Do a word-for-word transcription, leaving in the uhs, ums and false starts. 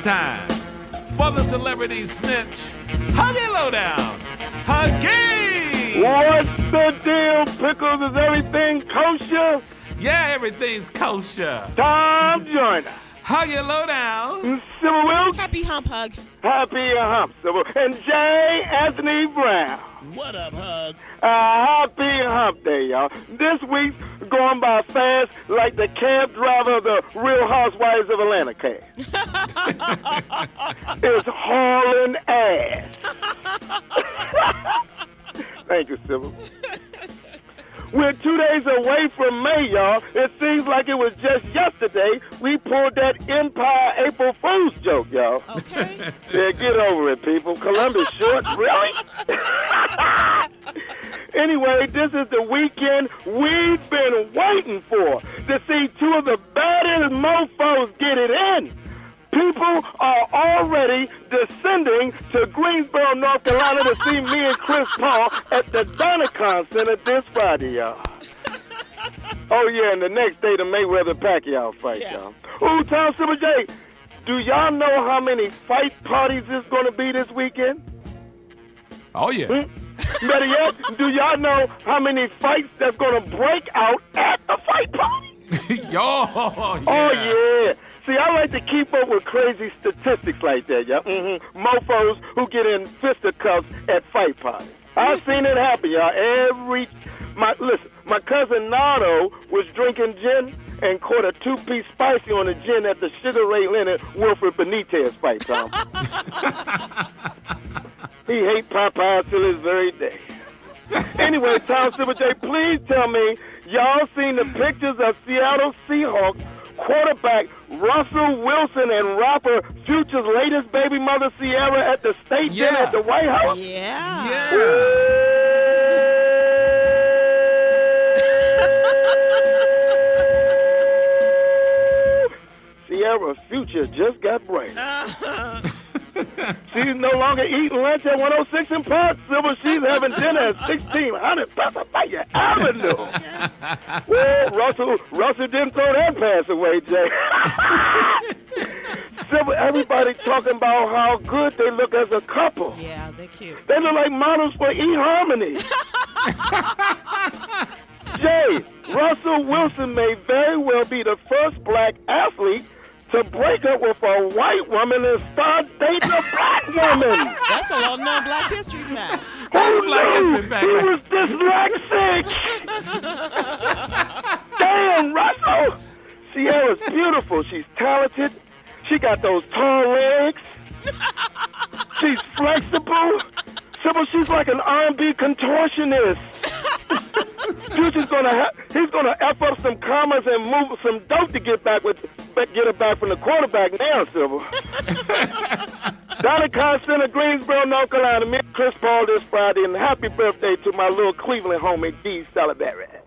time for the celebrity snitch, Huggy Lowdown. Huggy! What's the deal, Pickles? Is everything kosher? Yeah, everything's kosher. Tom Joyner. Huggy Lowdown. Civil Wilkes. Happy hump hug. Happy hump, Civil. And J. Anthony Brown. What up, Hug? Uh, happy hump day, y'all. This week's going by fast like the cab driver of the Real Housewives of Atlanta cast. It's hauling ass. Thank you, Civil. We're two days away from May, y'all. It seems like it was just yesterday we pulled that Empire April Fool's joke, y'all. Okay. Yeah, get over it, people. Columbus short, really? Anyway, this is the weekend we've been waiting for, to see two of the baddest mofos get it in. People are already descending to Greensboro, North Carolina to see me and Chris Paul at the Donicon Center this Friday, y'all. Oh, yeah, and the next day the Mayweather-Pacquiao fight, Yeah. y'all. Ooh, Tom Super J, do y'all know how many fight parties there's going to be this weekend? Oh, yeah. Hmm? Better yet, do y'all know how many fights that's going to break out at the fight party? Yo, yeah. Oh, yeah. See, I like to keep up with crazy statistics like that, y'all. Mm-hmm. Mofos who get in fisticuffs at fight parties. I've seen it happen, y'all. Every, my listen, my cousin Nardo was drinking gin and caught a two-piece spicy on the gin at the Sugar Ray Leonard Wilfred Benitez fight, Tom. He hates Popeyes till this very day. Anyway, Tom Super J, please tell me y'all seen the pictures of Seattle Seahawks quarterback Russell Wilson and rapper Future's latest baby mother Ciara at the state Yeah. dinner at the White House? Yeah. Yeah. Ciara Future just got brain. She's no longer eating lunch at one oh six in Park Silver. She's having dinner at sixteen hundred Pennsylvania Avenue. Well, Russell, Russell didn't throw that pass away, Jay. Silver, everybody talking about how good they look as a couple. Yeah, they're cute. They look like models for eHarmony. Jay, Russell Wilson may very well be the first black athlete to break up with a white woman and start dating a black woman. That's a well-known Black History fact. Who Black knew History fact, he right? was dyslexic? Damn, Russell. Ciara's beautiful. She's talented. She got those tall legs. She's flexible. Sybil, she's like an R and B contortionist. Future's gonna ha- he's gonna F up some commas and move some dope to get back with get it back from the quarterback now, Sybil. Donicon Center, Greensboro, North Carolina. Me and Chris Paul this Friday, and happy birthday to my little Cleveland homie, D. Salaberry.